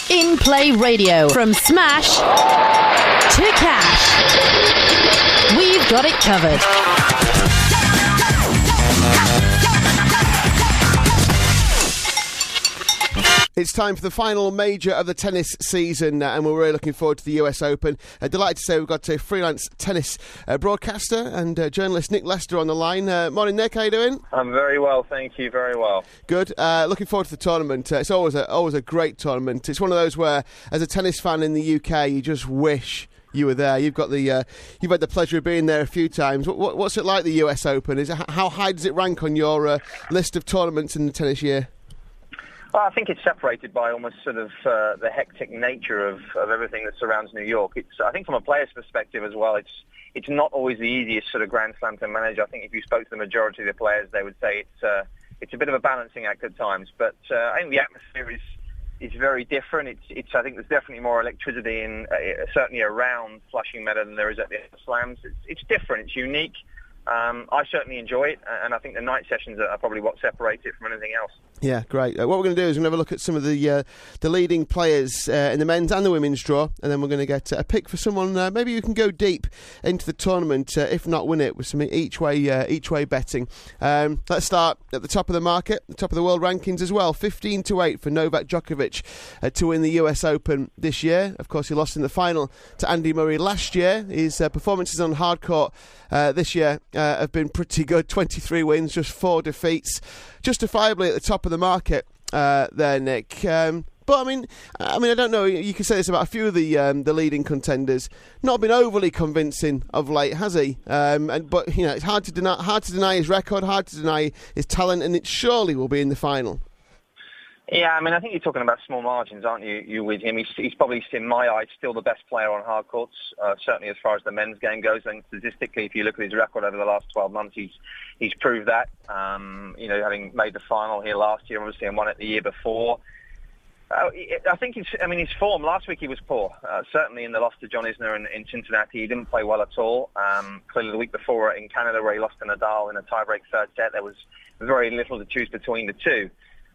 In Play Radio. From smash to cash. We've got it covered. It's time for the final major of the tennis season, and we're really looking forward to the US Open. Delighted to say we've got a freelance tennis broadcaster and journalist Nick Lester on the line. Morning, Nick. How you doing? I'm very well, thank you. Very well. Good. Looking forward to the tournament. It's always a great tournament. It's one of those where, as a tennis fan in the UK, you just wish you were there. You've had the pleasure of being there a few times. What's it like, the US Open? How high does it rank on your list of tournaments in the tennis year? Well, I think it's separated by almost sort of the hectic nature of everything that surrounds New York. I think from a player's perspective as well, it's not always the easiest sort of Grand Slam to manage. I think if you spoke to the majority of the players, they would say it's a bit of a balancing act at times. But I think the atmosphere is very different. I think there's definitely more electricity certainly around Flushing Meadow than there is at the other slams. It's different. It's unique. I certainly enjoy it, and I think the night sessions are probably what separates it from anything else. Yeah, great. What we're going to do is we're going to have a look at some of the leading players in the men's and the women's draw, and then we're going to get a pick for someone maybe who can go deep into the tournament, if not win it, with some each way betting. Let's start at the top of the market, the top of the world rankings as well. 15-8 for Novak Djokovic to win the US Open this year. Of course, he lost in the final to Andy Murray last year. His performances on hard court this year have been pretty good. 23 wins, just 4 defeats. Justifiably at the top of the market there, Nick. But I mean, I don't know. You can say this about a few of the leading contenders. Not been overly convincing of late, has he? But it's hard to deny his record, hard to deny his talent, and it surely will be in the final. Yeah, I think you're talking about small margins, aren't you with him? He's probably, in my eyes, still the best player on hard courts, certainly as far as the men's game goes. And statistically, if you look at his record over the last 12 months, he's proved that. Having made the final here last year, obviously, and won it the year before. I think his form, last week he was poor. Certainly in the loss to John Isner in Cincinnati, he didn't play well at all. Clearly the week before in Canada, where he lost to Nadal in a tiebreak third set, there was very little to choose between the two.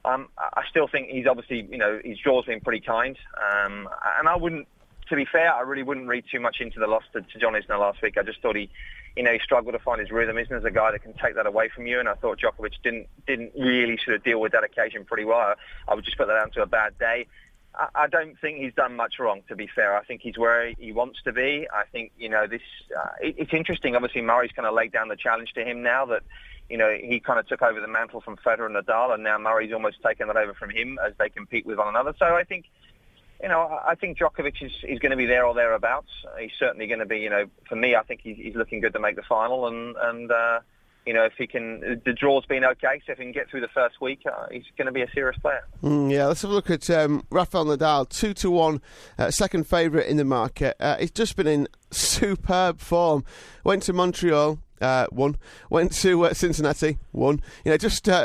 I still think he's obviously, his draw's been pretty kind. And I wouldn't, to be fair, I really wouldn't read too much into the loss to John Isner last week. I just thought he struggled to find his rhythm. Isner's a guy that can take that away from you, and I thought Djokovic didn't really sort of deal with that occasion pretty well. I would just put that down to a bad day. I don't think he's done much wrong, to be fair. I think he's where he wants to be. I think, it's interesting. Obviously, Murray's kind of laid down the challenge to him now that, he kind of took over the mantle from Federer and Nadal, and now Murray's almost taken that over from him as they compete with one another. So I think, I think Djokovic is going to be there or thereabouts. He's certainly going to be, for me, I think he's looking good to make the final. And if he can, the draw's been okay, so if he can get through the first week, he's going to be a serious player. Yeah, let's have a look at Rafael Nadal, 2-1, second favourite in the market. He's just been in superb form. Went to Montreal. Won. Went to Cincinnati. Won. He's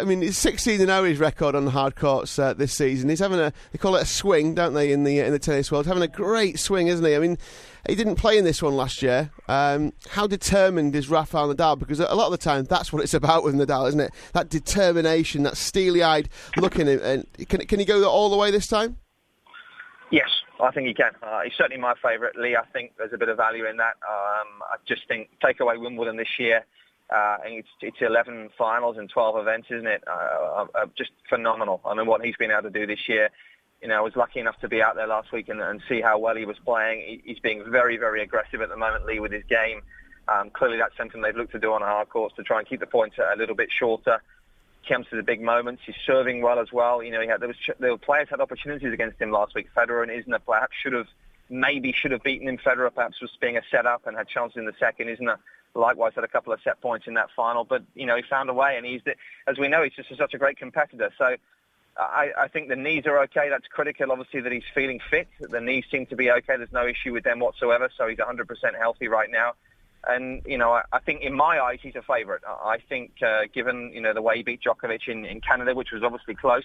16-0 his record on the hard courts this season. He's having they call it a swing, don't they, in the tennis world? Having a great swing, isn't he? He didn't play in this one last year. How determined is Rafael Nadal? Because a lot of the time, that's what it's about with Nadal, isn't it? That determination, that steely-eyed look in him. Can he go all the way this time? Yes, I think he can. He's certainly my favourite, Lee. I think there's a bit of value in that. I just think take away Wimbledon this year. It's 11 finals and 12 events, isn't it? Just phenomenal. What he's been able to do this year. I was lucky enough to be out there last week and see how well he was playing. He's being very, very aggressive at the moment, Lee, with his game. Clearly that's something they've looked to do on hard courts to try and keep the points a little bit shorter. Comes to the big moments. He's serving well as well. There were players had opportunities against him last week. Federer and Isner perhaps should have beaten him. Federer perhaps was being a set-up and had chances in the second. Isner likewise had a couple of set points in that final. But, he found a way, and as we know, he's just such a great competitor. So I think the knees are okay. That's critical, obviously, that he's feeling fit. The knees seem to be okay. There's no issue with them whatsoever. So he's 100% healthy right now. And, I think in my eyes, he's a favourite. I think, given, the way he beat Djokovic in Canada, which was obviously close,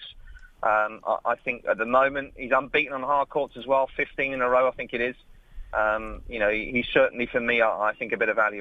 I think at the moment he's unbeaten on hard courts as well, 15 in a row, I think it is. He's certainly, for me, I think a bit of value in there.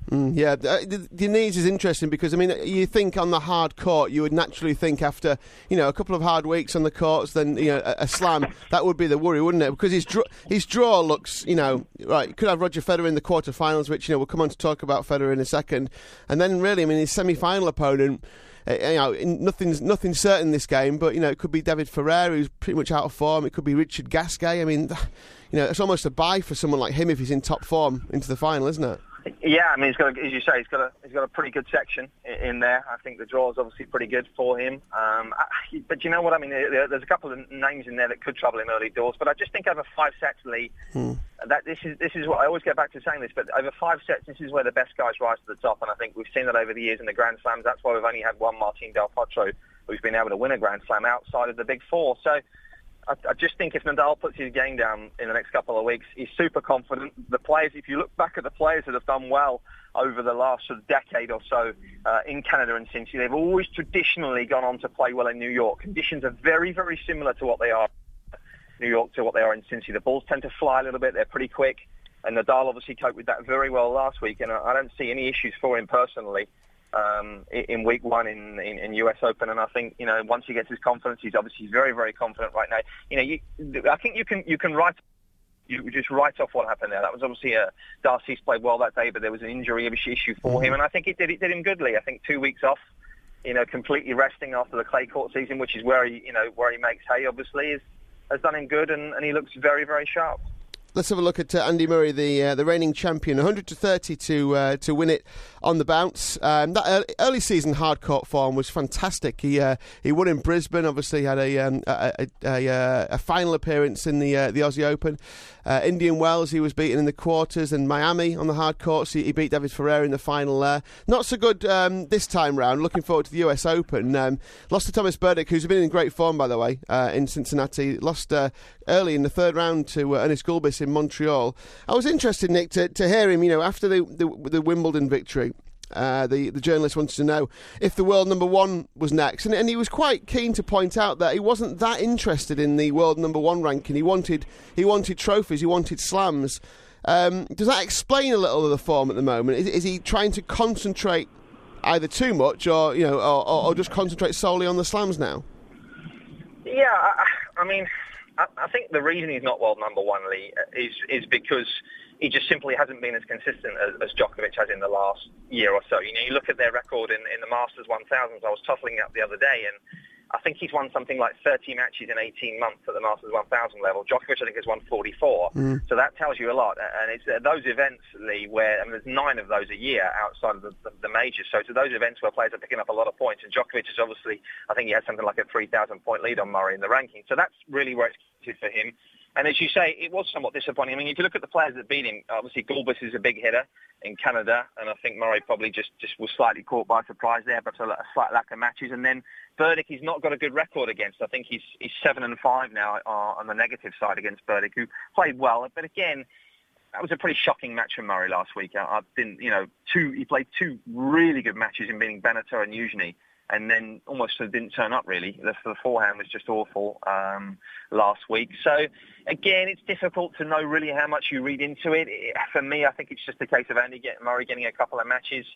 The knees is interesting because, I mean, you think on the hard court, you would naturally think after, a couple of hard weeks on the courts, then, a slam, that would be the worry, wouldn't it? Because his draw looks, right, you could have Roger Federer in the quarterfinals, which, we'll come on to talk about Federer in a second. And then really, I mean, his semi-final opponent, nothing's certain this game, but, it could be David Ferrer, who's pretty much out of form. It could be Richard Gasquet. I mean, it's almost a buy for someone like him if he's in top form into the final, isn't it? Yeah, I mean, he's got, as you say, he's got a pretty good section in there. I think the draw is obviously pretty good for him. But you know what I mean? There's a couple of names in there that could trouble him early doors. But I just think over 5 sets, Lee, that this is what I always get back to saying this. But over 5 sets, this is where the best guys rise to the top. And I think we've seen that over the years in the Grand Slams. That's why we've only had one Martin Del Potro who's been able to win a Grand Slam outside of the Big Four. So I just think if Nadal puts his game down in the next couple of weeks, he's super confident. The players, if you look back at the players that have done well over the last sort of decade or so in Canada and Cincy, they've always traditionally gone on to play well in New York. Conditions are very, very similar to what they are in New York to what they are in Cincy. The balls tend to fly a little bit. They're pretty quick. And Nadal obviously coped with that very well last week. And I don't see any issues for him personally in week one in US Open, and I think once he gets his confidence, he's obviously very, very confident right now. I think you can just write off what happened there. That was obviously Darcy's played well that day, but there was an injury issue for him, and I think it did him goodly. I think 2 weeks off, completely resting after the clay court season, which is where he makes hay. Obviously, has done him good, and he looks very, very sharp. Let's have a look at Andy Murray, the reigning champion, 100-30 to win it on the bounce. That early season hard court form was fantastic. He won in Brisbane. Obviously, had a final appearance in the Aussie Open. Indian Wells, he was beaten in the quarters, and Miami on the hard courts. He beat David Ferrer in the final there. Not so good this time round. Looking forward to the US Open. Lost to Thomas Berdych, who's been in great form, by the way, in Cincinnati. Lost early in the third round to Ernest Gulbis in Montreal. I was interested, Nick, to hear him, after the Wimbledon victory. The journalist wanted to know if the world number one was next, and he was quite keen to point out that he wasn't that interested in the world number one ranking. He wanted trophies, he wanted slams. Does that explain a little of the form at the moment? Is he trying to concentrate either too much, or just concentrate solely on the slams now? Yeah, I mean, I think the reason he's not world number one, Lee, is because he just simply hasn't been as consistent as Djokovic has in the last year or so. You look at their record in the Masters 1000s. I was toppling up the other day, and I think he's won something like 30 matches in 18 months at the Masters 1000 level. Djokovic, I think, has won 44. So that tells you a lot. And it's those events, Lee, where there's 9 of those a year outside of the majors. So it's those events where players are picking up a lot of points. And Djokovic is obviously, I think he has something like a 3,000-point lead on Murray in the ranking. So that's really where it's good for him. And as you say, it was somewhat disappointing. I mean, if you look at the players that beat him, obviously Gulbis is a big hitter in Canada, and I think Murray probably just was slightly caught by surprise there, but a slight lack of matches. And then Berdych, he's not got a good record against. I think he's 7-5 now on the negative side against Berdych, who played well. But again, that was a pretty shocking match for Murray last week. He played 2 really good matches in beating Benatar and Eugenie, and then almost didn't turn up, really. The forehand was just awful last week. So, again, it's difficult to know really how much you read into it. For me, I think it's just a case of Murray getting a couple of matches.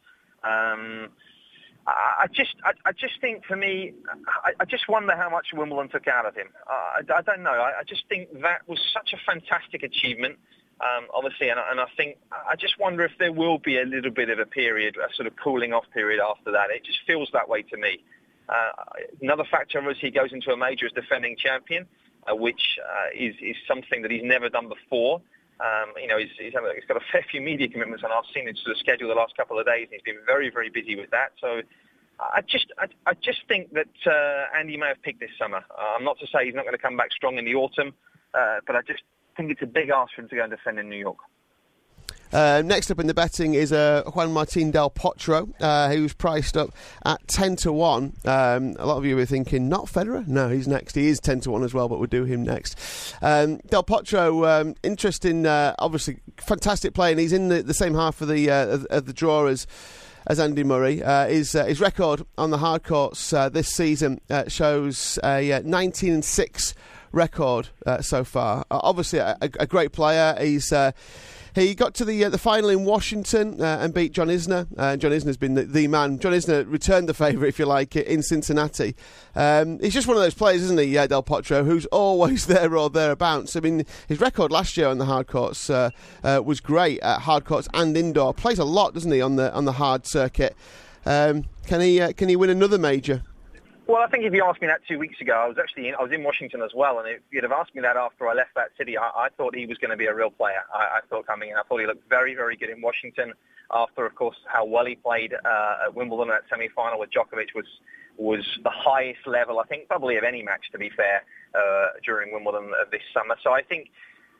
I just think, for me, I just wonder how much Wimbledon took out of him. I don't know. I just think that was such a fantastic achievement. Obviously, and I just wonder if there will be a little bit of a period, a sort of cooling off period after that. It just feels that way to me. Another factor, obviously, he goes into a major as defending champion, which is something that he's never done before. He's got a fair few media commitments, and I've seen his sort of schedule the last couple of days, and he's been very, very busy with that. So I just think that Andy may have picked this summer. I'm not to say he's not going to come back strong in the autumn, but I just think it's a big ask for him to go and defend in New York. Next up in the betting is Juan Martín del Potro, who's priced up at 10-1. A lot of you were thinking, not Federer? No, he's next. He is 10-1 as well, but we'll do him next. Del Potro, interesting, obviously fantastic player, and he's in the same half of the draw as Andy Murray. His record on the hard courts this season shows a 19-6 record so far. Obviously a great player. He got to the final in Washington and beat John Isner. John Isner's been the man. John Isner returned the favour, if you like, in Cincinnati. He's just one of those players, isn't he, Del Potro, who's always there or thereabouts. I mean, his record last year on the hard courts was great at hard courts and indoor. Plays a lot, doesn't he, on the hard circuit? Can he win another major? Well, I think if you asked me that 2 weeks ago, I was in Washington as well, and if you'd have asked me that after I left that city, I thought he was going to be a real player. I thought coming in, I thought he looked very, very good in Washington. After, of course, how well he played at Wimbledon, that semi-final with Djokovic was the highest level, I think, probably of any match, to be fair, during Wimbledon this summer. So I think,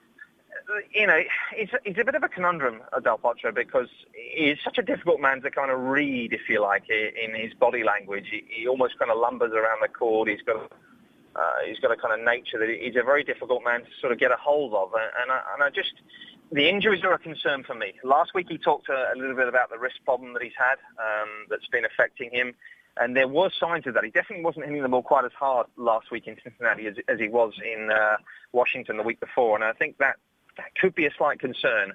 he's a bit of a conundrum, Del Potro, because he's such a difficult man to kind of read, if you like, in his body language. He almost kind of lumbers around the court. He's got a kind of nature that he's a very difficult man to sort of get a hold of. And I just, the injuries are a concern for me. Last week he talked a little bit about the wrist problem that he's had that's been affecting him. And there were signs of that. He definitely wasn't hitting the ball quite as hard last week in Cincinnati as he was in Washington the week before. And I think that could be a slight concern.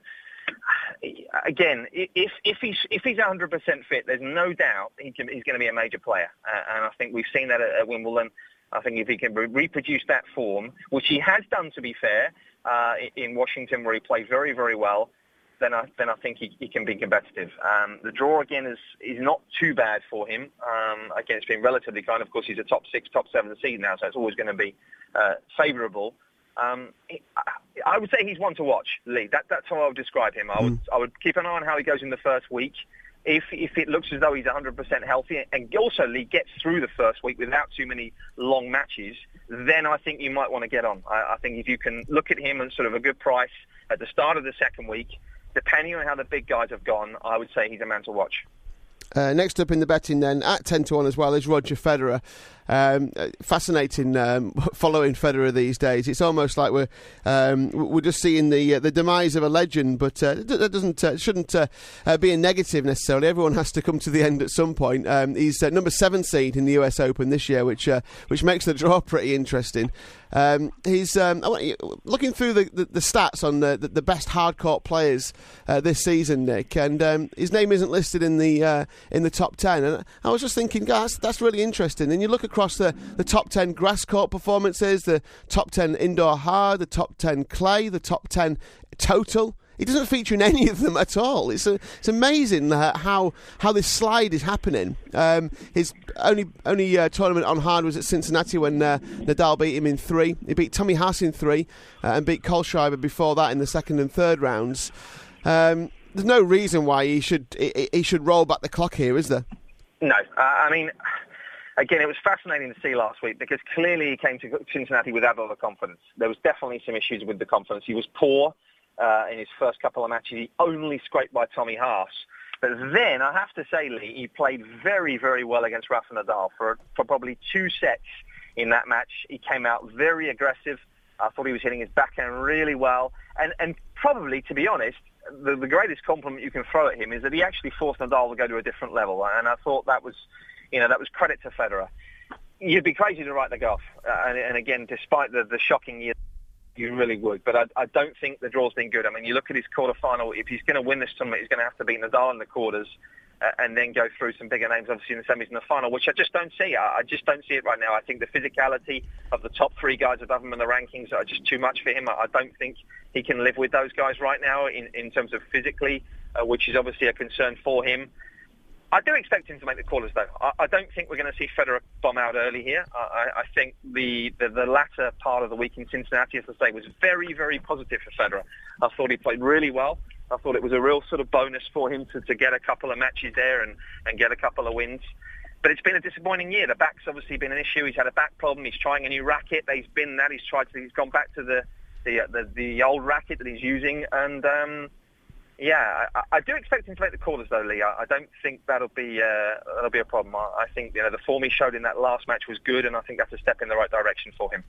Again, if he's 100% fit, there's no doubt he's going to be a major player. And I think we've seen that at Wimbledon. I think if he can reproduce that form, which he has done, to be fair, in Washington, where he played very, very well, then I think he can be competitive. The draw, again, is not too bad for him. Again, it's been relatively kind. Of course, he's a top 6, top 7 seed now, so it's always going to be favourable. I would say he's one to watch, Lee. That's how I would describe him. I would keep an eye on how he goes in the first week. If it looks as though he's 100% healthy, and also Lee gets through the first week without too many long matches, then I think you might want to get on. I think if you can look at him at sort of a good price at the start of the second week, depending on how the big guys have gone, I would say he's a man to watch. Next up in the betting then, at 10-1 as well, is Roger Federer. Fascinating following Federer these days. It's almost like we're just seeing the demise of a legend, but that shouldn't be a negative necessarily. Everyone has to come to the end at some point. He's number 7 seed in the US Open this year, which makes the draw pretty interesting. He's looking through the stats on the best hardcourt players this season, Nick, and his name isn't listed in the top 10. And I was just thinking, guys, that's really interesting. And you look across the top 10 grass court performances, the top 10 indoor hard, the top 10 clay, the top 10 total. He doesn't feature in any of them at all. It's amazing how this slide is happening. His only tournament on hard was at Cincinnati when Nadal beat him in 3. He beat Tommy Haas in 3 and beat Kohlschreiber before that in the second and third rounds. There's no reason why he should roll back the clock here, is there? No. I mean, again, it was fascinating to see last week because clearly he came to Cincinnati without a lot of confidence. There was definitely some issues with the confidence. He was poor in his first couple of matches. He only scraped by Tommy Haas. But then, I have to say, Lee, he played very, very well against Rafa Nadal for probably 2 sets in that match. He came out very aggressive. I thought he was hitting his backhand really well. And probably, to be honest, the greatest compliment you can throw at him is that he actually forced Nadal to go to a different level. And I thought that was credit to Federer. You'd be crazy to write the golf. And again, despite the shocking year, you really would. But I don't think the draw's been good. I mean, you look at his quarterfinal. If he's going to win this tournament, he's going to have to beat Nadal in the quarters and then go through some bigger names, obviously, in the semis and the final, which I just don't see. I just don't see it right now. I think the physicality of the top 3 guys above him in the rankings are just too much for him. I don't think he can live with those guys right now in terms of physically, which is obviously a concern for him. I do expect him to make the quarters, though. I don't think we're going to see Federer bomb out early here. I think the latter part of the week in Cincinnati, as I say, was very, very positive for Federer. I thought he played really well. I thought it was a real sort of bonus for him to get a couple of matches there and get a couple of wins. But it's been a disappointing year. The back's obviously been an issue. He's had a back problem. He's trying a new racket. He's gone back to the old racket that he's using, and Yeah, I do expect him to make the quarters, though, Lee. I don't think that'll be a problem. I think the form he showed in that last match was good, and I think that's a step in the right direction for him.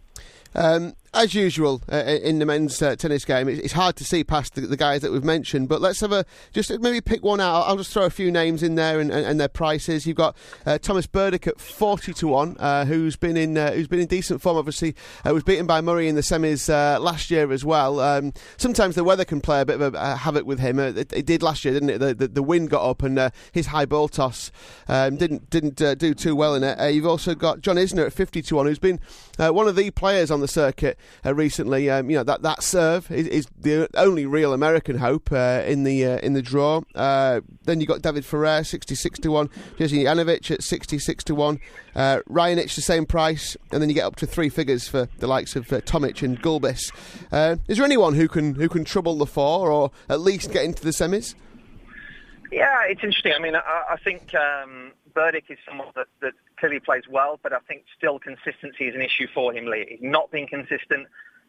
As usual in the men's tennis game, it's hard to see past the guys that we've mentioned. But let's have just maybe pick one out. I'll just throw a few names in there and their prices. You've got Thomas Berdych at 40-1, who's been in decent form. Obviously, was beaten by Murray in the semis last year as well. Sometimes the weather can play a bit of a havoc with him. It did last year, didn't it? The wind got up and his high ball toss didn't do too well in it. You've also got John Isner at 50-1, who's been one of the players on the circuit recently. That serve is the only real American hope in the draw. Then you got David Ferrer 66-1, Jerzy Janowicz at 66-1, Raonic the same price, and then you get up to three figures for the likes of Tomic and Gulbis. Is there anyone who can trouble the four or at least get into the semis? Yeah, it's interesting. I mean, I think Berdych is someone that clearly plays well, but I think still consistency is an issue for him, Lee. He's not been consistent.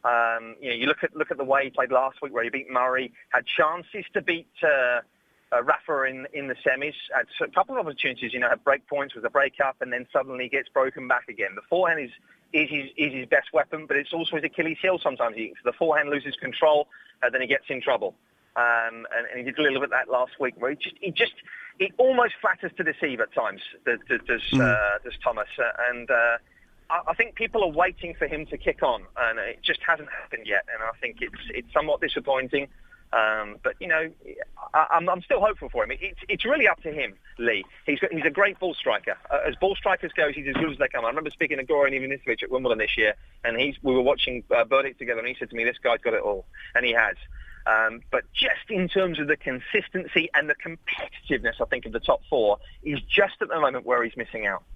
You look at the way he played last week, where he beat Murray, had chances to beat Rafa in the semis, had a couple of opportunities. Had break points, was a break up, and then suddenly gets broken back again. The forehand is his best weapon, but it's also his Achilles heel sometimes. So the forehand loses control, then he gets in trouble. And he did a little bit of that last week, where he almost flatters to deceive at times. Does Thomas, and I think people are waiting for him to kick on, and it just hasn't happened yet. And I think it's somewhat disappointing. But I'm still hopeful for him. It's really up to him, Lee. He's a great ball striker. As ball strikers go, he's as good as they come. I remember speaking to Goran Ivanisevic at Wimbledon this year, and we were watching Berdych together, and he said to me, "This guy's got it all," and he has. But just in terms of the consistency and the competitiveness, I think, of the top four, he's just at the moment where he's missing out.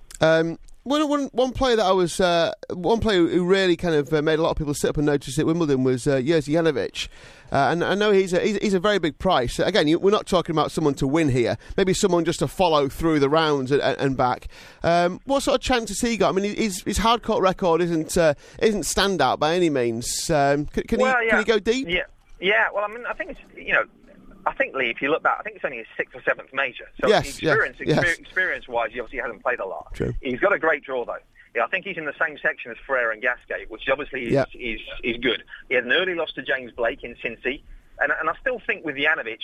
One player that I was one player who really kind of made a lot of people sit up and notice at Wimbledon was Jerzy Janowicz, and I know he's a very big price. Again, we're not talking about someone to win here. Maybe someone just to follow through the rounds and back. What sort of chance has he got? I mean, his hard court record isn't standout by any means. Can he go deep? Yeah. Well, I mean, I think it's I think, Lee, if you look back, I think it's only his 6th or 7th major. So experience-wise, he obviously hasn't played a lot. True. He's got a great draw, though. Yeah, I think he's in the same section as Ferrer and Gasquet, which obviously is good. He had an early loss to James Blake in Cincy, and I still think with Janowicz,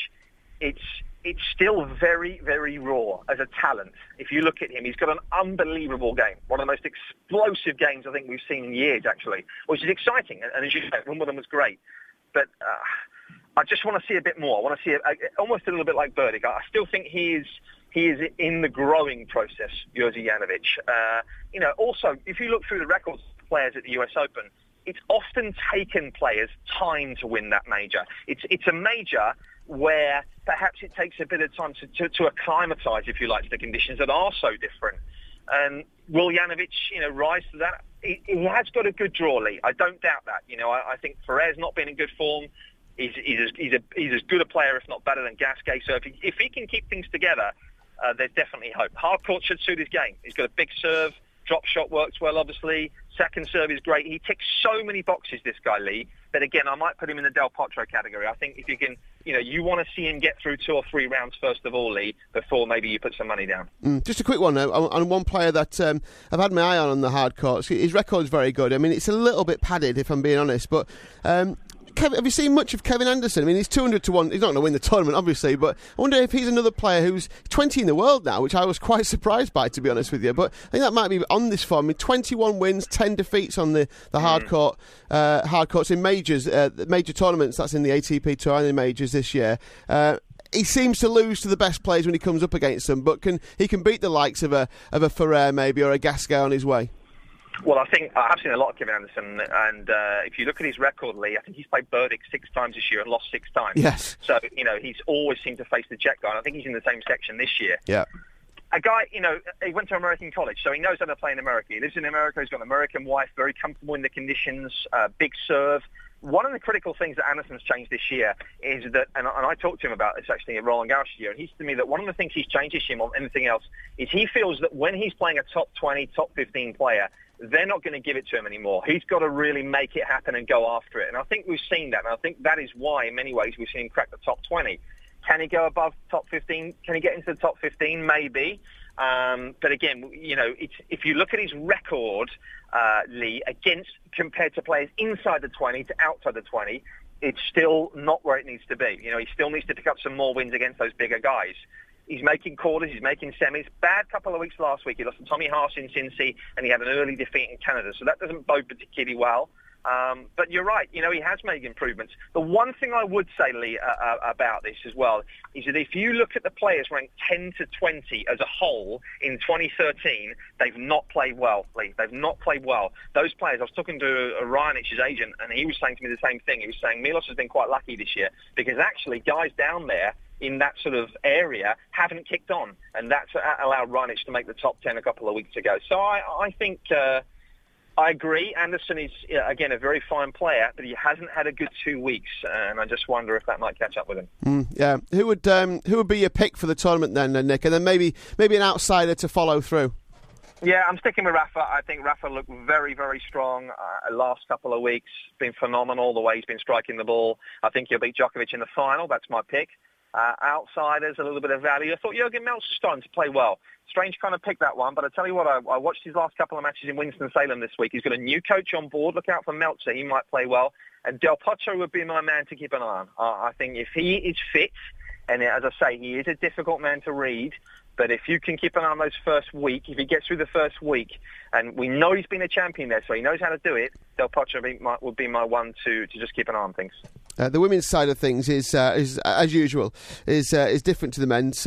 it's still very, very raw as a talent. If you look at him, he's got an unbelievable game, one of the most explosive games I think we've seen in years, actually, which is exciting. And as you said, Wimbledon was great, but I just want to see a bit more. I want to see almost a little bit like Berdych. I still think he is in the growing process, Jerzy Janowicz. Also, if you look through the records of players at the US Open, it's often taken players time to win that major. It's a major where perhaps it takes a bit of time to acclimatise, if you like, to the conditions that are so different. And will Janowicz, rise to that? He has got a good draw, Lee. I don't doubt that. I think Ferrer's not been in good form. He's as good a player, if not better, than Gasquet. So if he can keep things together, there's definitely hope. Hard court should suit his game. He's got a big serve. Drop shot works well, obviously. Second serve is great. He ticks so many boxes, this guy, Lee, that, again, I might put him in the Del Potro category. I think if you can, you want to see him get through 2 or 3 rounds first of all, Lee, before maybe you put some money down. Just a quick one, though, on one player that I've had my eye on the hard courts. His record's very good. I mean, it's a little bit padded, if I'm being honest, but... have you seen much of Kevin Anderson? I mean, he's 200-1. He's not going to win the tournament, obviously, but I wonder if he's another player who's 20 in the world now, which I was quite surprised by, to be honest with you. But I think that might be on this form. I mean, 21 wins, 10 defeats on the hard courts in majors, major tournaments. That's in the ATP Tour and in majors this year. He seems to lose to the best players when he comes up against them, but he can beat the likes of a Ferrer maybe or a Gasquet on his way. Well, I think I have seen a lot of Kevin Anderson, and if you look at his record, Lee, I think he's played Berdych 6 times this year and lost 6 times. Yes. So, he's always seemed to face the jet guy, and I think he's in the same section this year. Yeah. A guy, he went to American college, so he knows how to play in America. He lives in America, he's got an American wife, very comfortable in the conditions, big serve. One of the critical things that Anderson's changed this year is that, and I talked to him about this actually at Roland Garros this year, and he said to me that one of the things he's changed this year more than anything else is he feels that when he's playing a top 20, top 15 player, they're not going to give it to him anymore. He's got to really make it happen and go after it. And I think we've seen that. And I think that is why, in many ways, we've seen him crack the top 20. Can he go above top 15? Can he get into the top 15? Maybe. But again, if you look at his record, Lee, compared to players inside the 20 to outside the 20, it's still not where it needs to be. He still needs to pick up some more wins against those bigger guys. He's making quarters, he's making semis. Bad couple of weeks last week. He lost to Tommy Haas in Cincy, and he had an early defeat in Canada. So that doesn't bode particularly well. But you're right, he has made improvements. The one thing I would say, Lee, about this as well, is that if you look at the players ranked 10 to 20 as a whole in 2013, they've not played well, Lee. They've not played well. Those players, I was talking to Rajanich's agent, and he was saying to me the same thing. He was saying Milos has been quite lucky this year, because actually guys down there in that sort of area haven't kicked on, and that's allowed Rajanic to make the top 10 a couple of weeks ago. So I think... I agree. Anderson is, again, a very fine player, but he hasn't had a good 2 weeks, and I just wonder if that might catch up with him. Yeah. Who would be your pick for the tournament then, Nick? And then maybe an outsider to follow through? Yeah, I'm sticking with Rafa. I think Rafa looked very, very strong last couple of weeks. Been phenomenal the way he's been striking the ball. I think he'll beat Djokovic in the final. That's my pick. Outsiders, a little bit of value. I thought Jürgen Meltz was starting to play well. Strange kind of pick that one, but I tell you what, I watched his last couple of matches in Winston-Salem this week. He's got a new coach on board. Look out for Meltzer. He might play well. And Del Potro would be my man to keep an eye on. I think if he is fit, and as I say, he is a difficult man to read, but if you can keep an eye on those first week, if he gets through the first week, and we know he's been a champion there, so he knows how to do it, Del Potro would be my one to just keep an eye on things. The women's side of things is as usual, is different to the men's,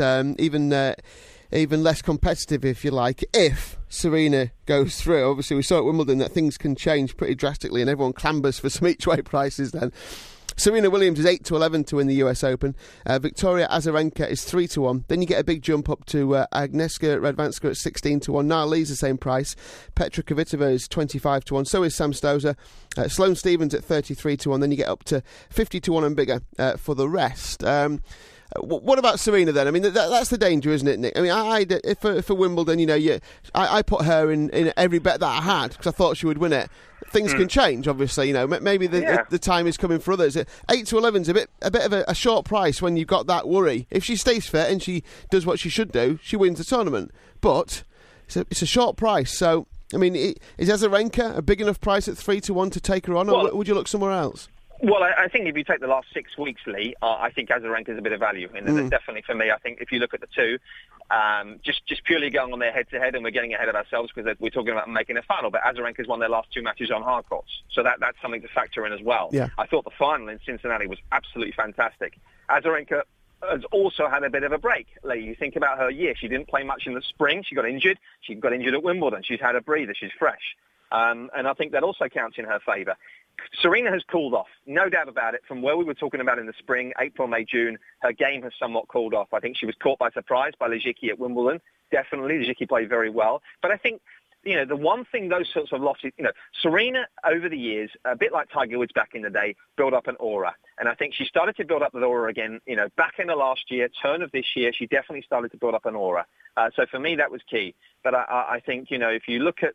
even less competitive, if you like, if Serena goes through. Obviously, we saw at Wimbledon that things can change pretty drastically, and everyone clambers for some each-way prices then. Serena Williams is 8-11 to win the US Open. Victoria Azarenka is 3-1. Then you get a big jump up to Agnieszka Radwanska at 16-1. Niall Lee's the same price. Petra Kvitova is 25-1. So is Sam Stosur. Sloane Stephens at 33-1. Then you get up to 50-1 and bigger for the rest. What about Serena then? I mean, that's the danger, isn't it, Nick? I mean, for Wimbledon, I put her in every bet that I had because I thought she would win it. Things can change, obviously. Maybe the time is coming for others. 8-11 is a bit of a short price when you've got that worry. If she stays fit and she does what she should do, she wins the tournament. But it's a short price. So, I mean, is Azarenka a big enough price at 3-1 to take her on, or would you look somewhere else? Well, I think if you take the last 6 weeks, Lee, I think Azarenka is a bit of value. And definitely for me, I think if you look at the two, just purely going on their head-to-head, and we're getting ahead of ourselves because we're talking about making a final, but Azarenka's won their last 2 matches on hard courts. So that's something to factor in as well. Yeah. I thought the final in Cincinnati was absolutely fantastic. Azarenka has also had a bit of a break. Lee, you think about her year. She didn't play much in the spring. She got injured. She got injured at Wimbledon. She's had a breather. She's fresh. And I think that also counts in her favour. Serena has cooled off, no doubt about it. From where we were talking about in the spring, April, May, June, her game has somewhat cooled off. I think she was caught by surprise by Lizicki at Wimbledon. Definitely, Lizicki played very well. But I think, the one thing those sorts of losses, Serena over the years, a bit like Tiger Woods back in the day, built up an aura. And I think she started to build up that aura again, back in the last year, turn of this year, she definitely started to build up an aura. So for me, that was key. But I think, if you look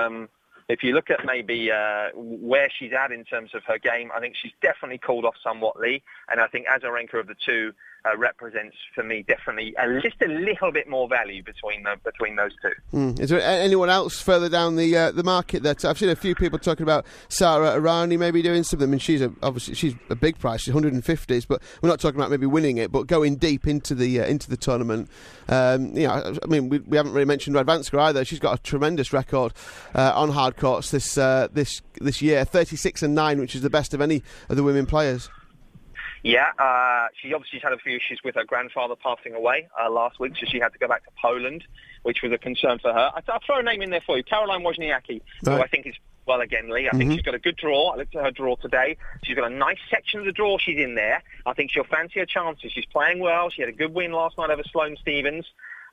at maybe where she's at in terms of her game, I think she's definitely cooled off somewhat, Lee. And I think Azarenka of the two represents, for me, definitely just a little bit more value between those two. Is there anyone else further down the market that I've seen a few people talking about? Sara Errani maybe doing something. I mean, she's a big price. She's 150s, but we're not talking about maybe winning it, but going deep into the tournament. I mean, we haven't really mentioned Radwanska either. She's got a tremendous record on hard courts this year, 36-9, which is the best of any of the women players. Yeah, she obviously had a few issues with her grandfather passing away last week, so she had to go back to Poland, which was a concern for her. I'll throw a name in there for you, Caroline Wozniacki, who I think is, well, again, Lee, I think she's got a good draw. I looked at her draw today. She's got a nice section of the draw she's in there. I think she'll fancy her chances. She's playing well. She had a good win last night over Sloane Stephens.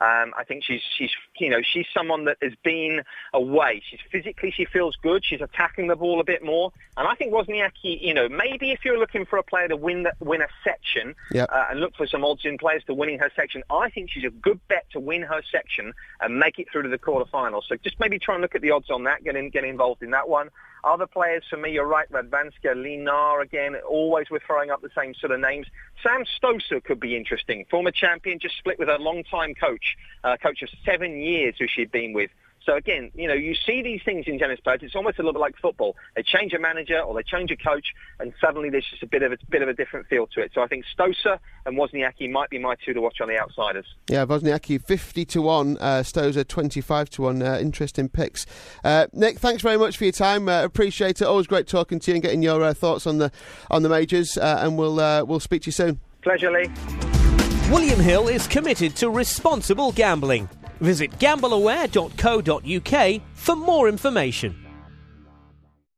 I think she's someone that has been away. She feels good. She's attacking the ball a bit more. And I think Wozniacki, maybe if you're looking for a player to win a section and look for some odds in players to winning her section, I think she's a good bet to win her section and make it through to the quarterfinals. So just maybe try and look at the odds on that, get involved in that one. Other players, for me, you're right, Radwanska, Linar, again, always we're throwing up the same sort of names. Sam Stosur could be interesting. Former champion, just split with a long-time coach of 7 years who she'd been with. So again, you see these things in tennis players. It's almost a little bit like football. They change a manager or they change a coach, and suddenly there's just a bit of a different feel to it. So I think Stosur and Wozniacki might be my two to watch on the outsiders. Yeah, Wozniacki 50-1, Stosur 25-1. Interesting picks. Nick, thanks very much for your time. Appreciate it. Always great talking to you and getting your thoughts on the majors. And we'll speak to you soon. Pleasure, Lee. William Hill is committed to responsible gambling. Visit gambleaware.co.uk for more information.